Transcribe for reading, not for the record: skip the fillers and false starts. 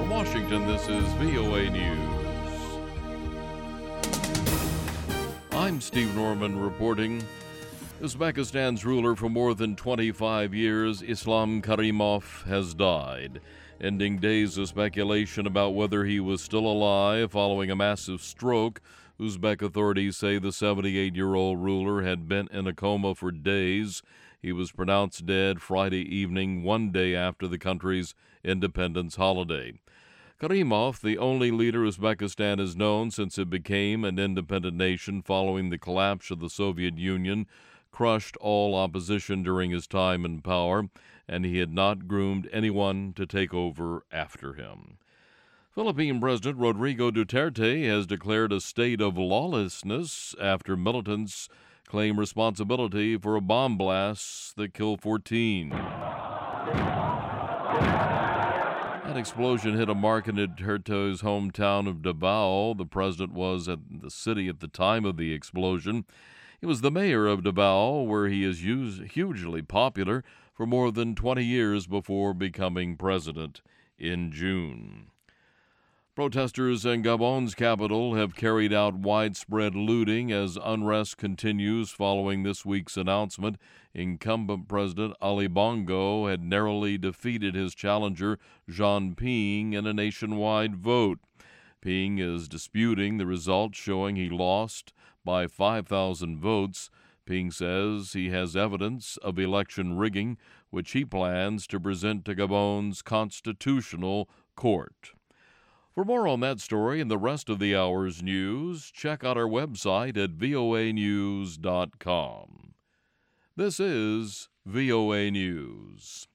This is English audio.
Washington, this is VOA News. I'm Steve Norman reporting. Uzbekistan's ruler for more than 25 years, Islam Karimov, has died, ending days of speculation about whether he was still alive following a massive stroke. Uzbek authorities say the 78-year-old ruler had been in a coma for days. He was pronounced dead Friday evening, one day after the country's independence holiday. Karimov, the only leader Uzbekistan has known since it became an independent nation following the collapse of the Soviet Union, crushed all opposition during his time in power, and he had not groomed anyone to take over after him. Philippine President Rodrigo Duterte has declared a state of lawlessness after militants claim responsibility for a bomb blast that killed 14. That explosion hit a market in Duterte's hometown of Davao. The president was at the city at the time of the explosion. He was the mayor of Davao, where he is hugely popular for more than 20 years before becoming president in June. Protesters in Gabon's capital have carried out widespread looting as unrest continues following this week's announcement. Incumbent President Ali Bongo had narrowly defeated his challenger Jean Ping in a nationwide vote. Ping is disputing the results, showing he lost by 5,000 votes. Ping says he has evidence of election rigging, which he plans to present to Gabon's constitutional court. For more on that story and the rest of the hour's news, check out our website at voanews.com. This is VOA News.